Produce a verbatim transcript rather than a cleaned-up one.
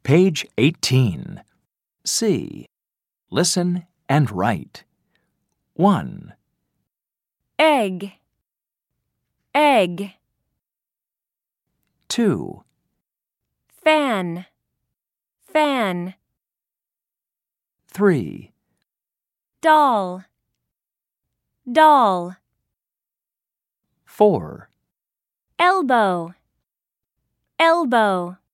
Page eighteen. C. Listen and write. one. Egg, egg. two. Fan, fan. three. Doll, doll. four. Elbow, elbow.